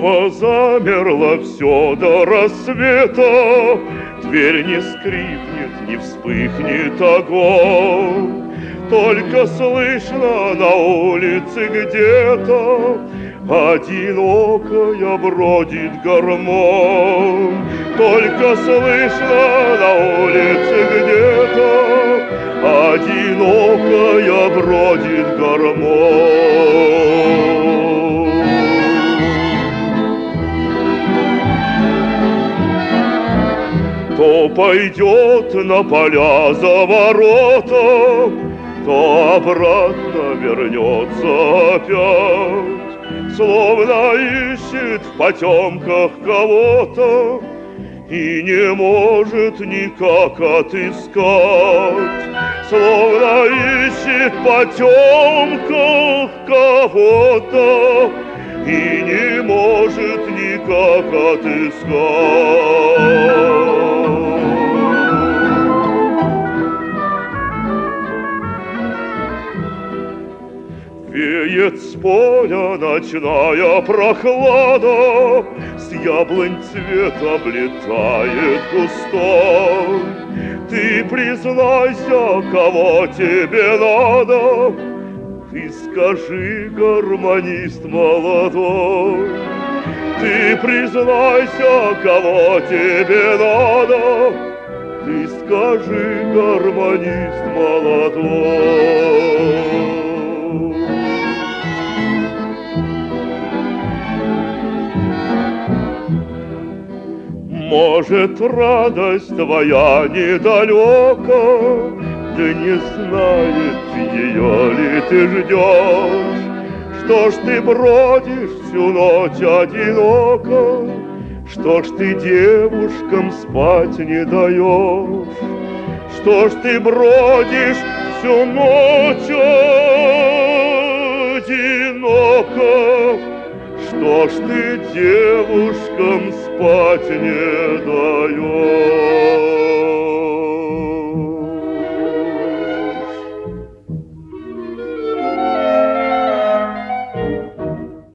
Дома замерло все до рассвета, дверь не скрипнет, не вспыхнет огонь. Только слышно на улице где-то одинокая бродит гармонь. Только слышно на улице где-то одинокая бродит гармонь. То пойдет на поля за ворота, то обратно вернется опять, словно ищет в потемках кого-то и не может никак отыскать, словно ищет в потемках кого-то и не может никак отыскать. Веет с поля ночная прохлада, с яблонь цвет облетает густой. Ты признайся, кого тебе надо, ты скажи, гармонист молодой. Ты признайся, кого тебе надо, ты скажи, гармонист молодой. Может, радость твоя недалека, да не знает ее ли ты ждешь. Что ж ты бродишь всю ночь одиноко, что ж ты девушкам спать не даешь? Что ж ты бродишь всю ночь одиноко, что ж ты девушкам спать не даешь?